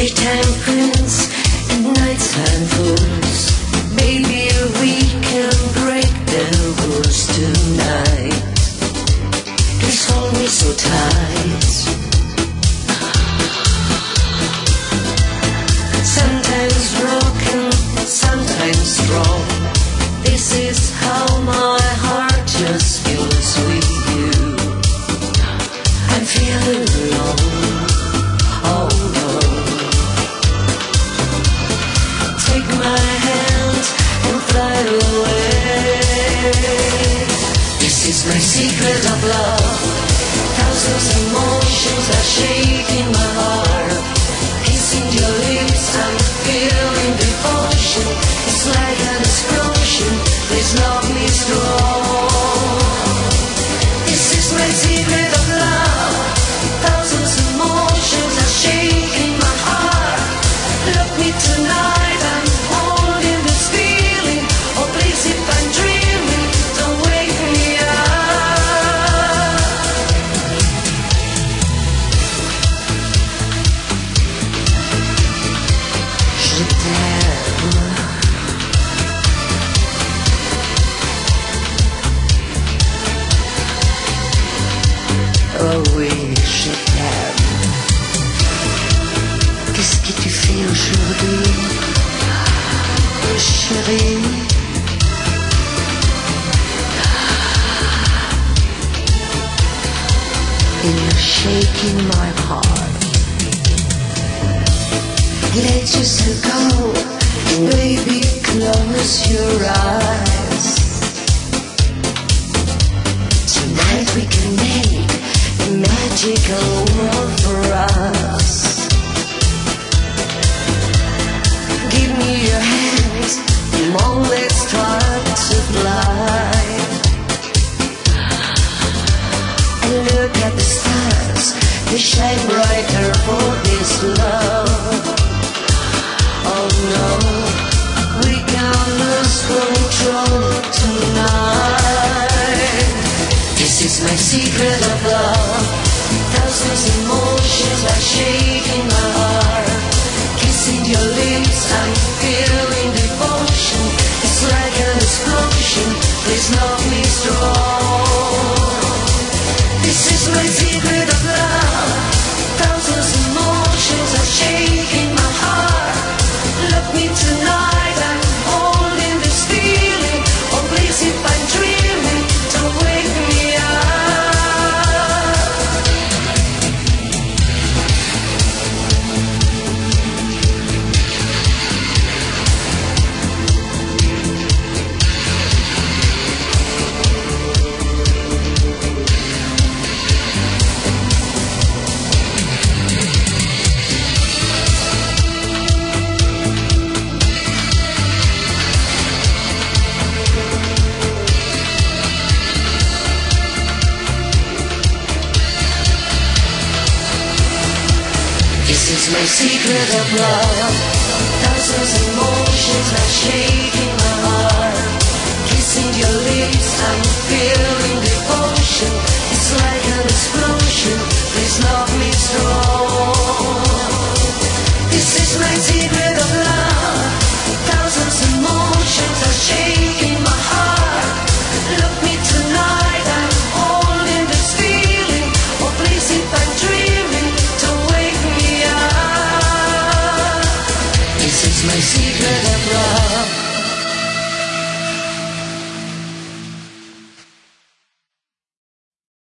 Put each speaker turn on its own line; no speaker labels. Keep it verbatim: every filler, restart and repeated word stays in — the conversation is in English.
Daytime prince and nighttime fools. Baby, we can break the rules tonight. Please hold me so tight. Sometimes broken, sometimes strong. This is how my heart just feels with you. I'm feeling alone. Oh no. Take my hand and fly away. This is my secret of love. Thousands of emotions are shaking my heart. Kissing your lips, I'm feeling devotion. It's like an explosion. Please love me strong. This is my secret of love. Thousands of emotions are shaking my heart. Love me tonight, I'm holding this feeling. Oh please, if I'm dreaming, don't wake me up. Je t'aime. Oh oui, je t'aime. Qu'est-ce que tu fais aujourd'hui, chérie? You're shaking my heart. Let yourself go, baby, close your eyes. Tonight we can make a magical world for us. Give me your hand, come on, let's start to fly. And look at the stars, they shine brighter for this love. Oh no, we can lose control tonight. This is my secret of love. Thousands of emotions are shaking my heart. Kissing your lips, I'm feeling devotion. It's like an explosion. Please love me strong. This is my secret of love. Thousands of emotions are shaking my heart. Love me tonight, I'm holding this feeling. Oh please, if I'm dreaming, don't wake me up. This is my secret of love. Thousands of emotions are shaking my heart. Kissing your lips, I'm feeling